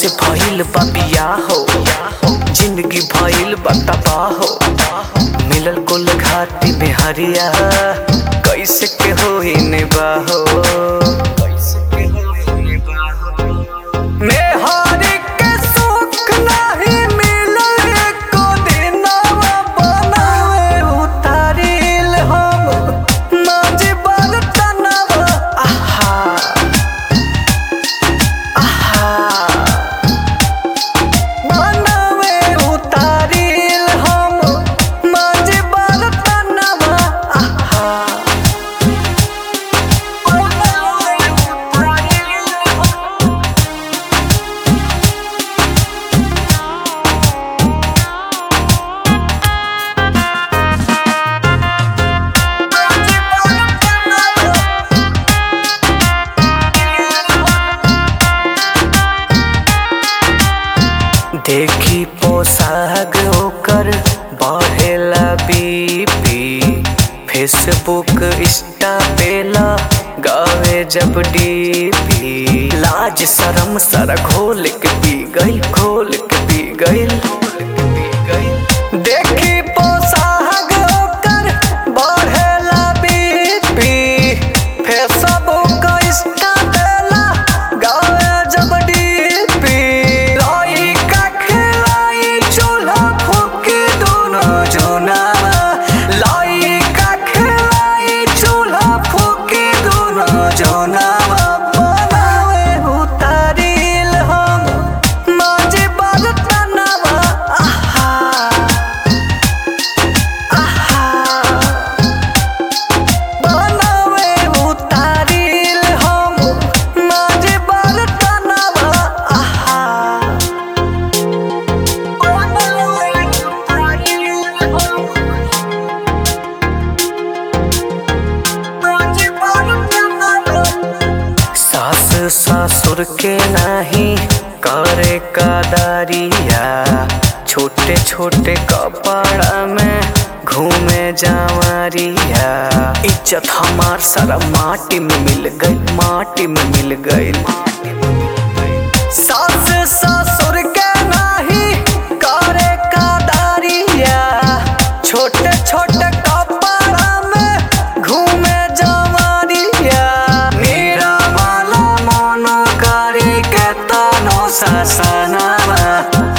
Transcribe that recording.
से भइल बा बियाह हो, जिंदगी भइल बा तबाह हो। मिलल कुल घाटी में हरिया, कैसे के होई निबाहो। मेहरी के सुख नाही मिलल एको दिनवा, बनावे उतारिल हम माजी बर्तनवा। आहा आहा बनावे उतारिल हम माजी बर्तनवा। आहा बनावे उतारिल हम। देखी पोशाक ओकर बढ़ेला बीपी, फेसबुक इंस्टा पेला गावे जब डीपी। लाज शरम सारा घोल के पी गई, घोल के पी गई। देखी पोशाक ओकर बढ़ेला बीपी, फेसबुक इंस्टा पेला गावे जब डीपी। लइका खिलाई चूल्हा फूकी दोनों जोनावा, लइका खिलाई चूल्हा फूकी दोनों जोनावा। बनावे उतारिल हम माजी बर्तनवा। आहा आहा बनावे उतारिल हम माजी बर्तनवा। आहा बनावे उतारिल हम माजी बर्तनवा। सास ससुर के नहीं करे कदरिया, छोटे छोटे कपड़ा में घूमे जावरिया। इज्जत हमार सारा माटी में मिल गई, माटी में मिल गई। सास ससुर के नहीं करे कदरिया, छोटे छोटे कपड़ा में घूमे जावरिया। मेरा वाला मन करे के तनो ससनवा,